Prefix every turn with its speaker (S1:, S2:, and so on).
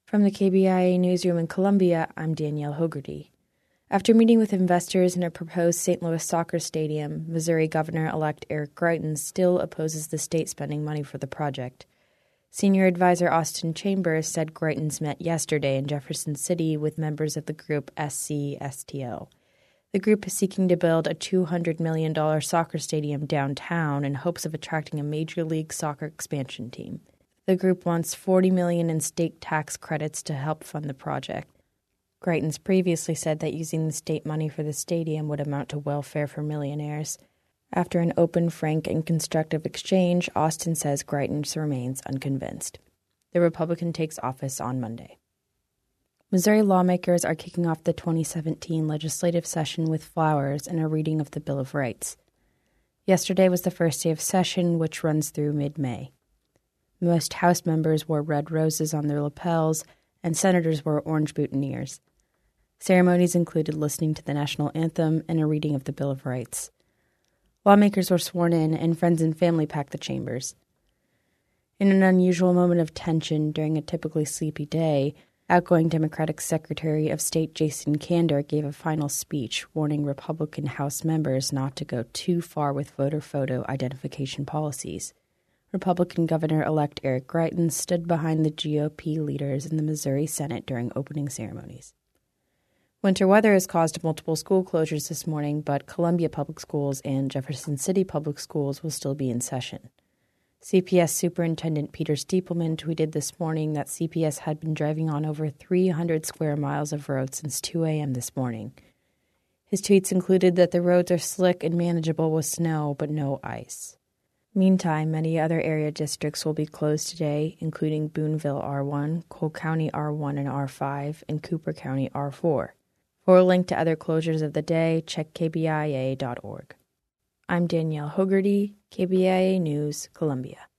S1: From the KBIA newsroom in Columbia, I'm Danielle Hogarty. After meeting with investors in a proposed St. Louis soccer stadium, Missouri Governor-elect Eric Greitens still opposes the state spending money for the project. Senior advisor Austin Chambers said Greitens met yesterday in Jefferson City with members of the group SCSTL. The group is seeking to build a $200 million soccer stadium downtown in hopes of attracting a Major League Soccer expansion team. The group wants $40 million in state tax credits to help fund the project. Greitens previously said that using the state money for the stadium would amount to welfare for millionaires. After an open, frank, and constructive exchange, Austin says Greitens remains unconvinced. The Republican takes office on Monday. Missouri lawmakers are kicking off the 2017 legislative session with flowers and a reading of the Bill of Rights. Yesterday was the first day of session, which runs through mid-May. Most House members wore red roses on their lapels, and senators wore orange boutonnieres. Ceremonies included listening to the national anthem and a reading of the Bill of Rights. Lawmakers were sworn in, and friends and family packed the chambers. In an unusual moment of tension during a typically sleepy day, outgoing Democratic Secretary of State Jason Kander gave a final speech warning Republican House members not to go too far with voter photo identification policies. Republican Governor-elect Eric Greitens stood behind the GOP leaders in the Missouri Senate during opening ceremonies. Winter weather has caused multiple school closures this morning, but Columbia Public Schools and Jefferson City Public Schools will still be in session. CPS Superintendent Peter Stiepelman tweeted this morning that CPS had been driving on over 300 square miles of road since 2 a.m. this morning. His tweets included that the roads are slick and manageable with snow, but no ice. Meantime, many other area districts will be closed today, including Boonville R1, Cole County R1 and R5, and Cooper County R4. For a link to other closures of the day, check kbia.org. I'm Danielle Hogarty, KBIA News, Columbia.